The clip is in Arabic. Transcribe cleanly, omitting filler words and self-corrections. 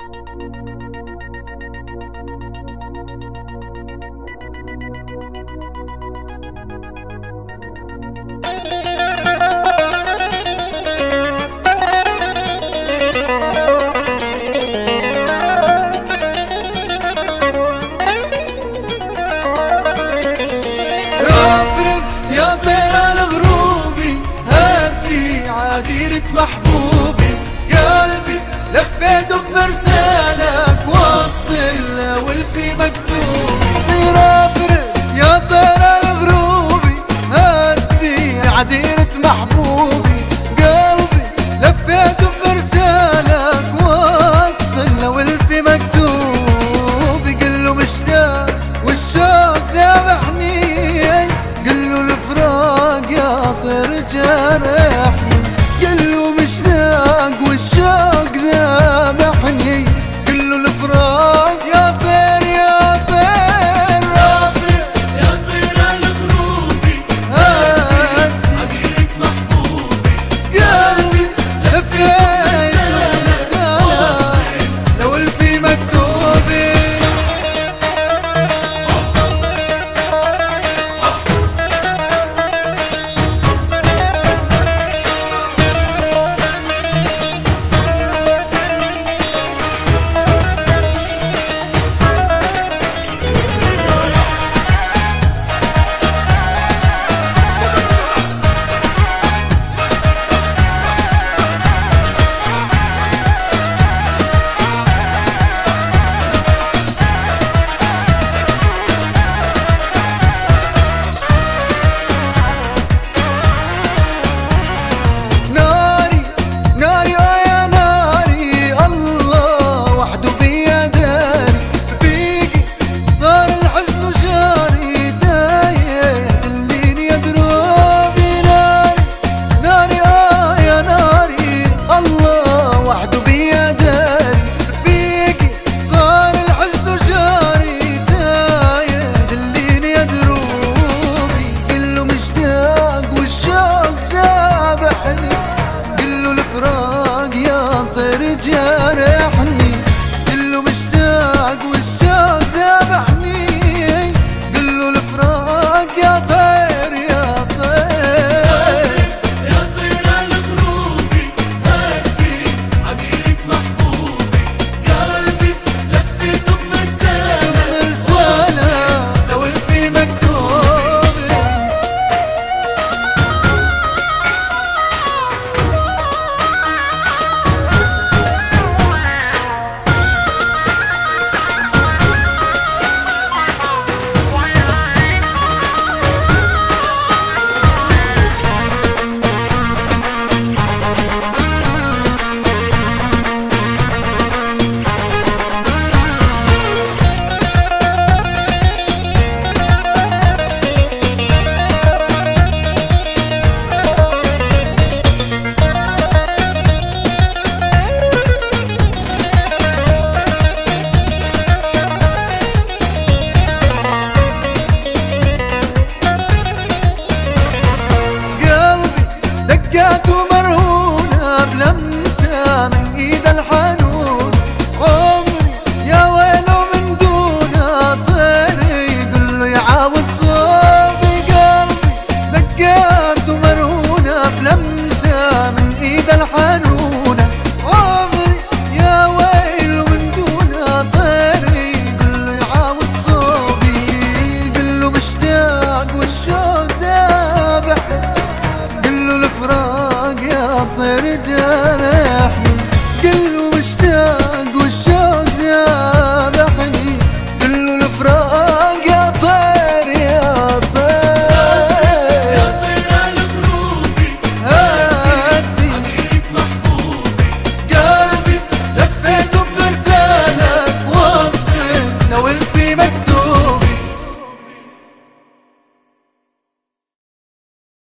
عديرة محبوبي قلبي لفيته بمرسالك وصل والفي مكتوب رافرف يا طير الغروبي هدي عديرة محبوبي قلبي لفيته بمرسالك وصل والفي مكتوب قله مشتاق والشوق ذابحني قله الفراق يا طير جرحني قلو مشتاق والشوق ذابحني قلو الفراق يا طير يا طير رافع يا طير الغروبي عديرة محبوبي قلبي لفيت رسالة لو الفي مكتوبي جرحني قله مشتاق والشوق ذابحني قله الفراق يا طير يا طير يا طير الغروبي هدي عديرة محبوبي قلبي لفيته بمرسالة لو الفي مكتوب ومرهونة بلمسة من ايد الحنون عمري يا ويله من دونه طير يقوله يعاود صوبي قلبي دقات ومرهونة بلمسة من ايد الحنون عمري يا ويله من دونه طير يقوله يعاود صوبي قله مشتاق والشوق ذابحني قله الفراق يا طير جرحني قله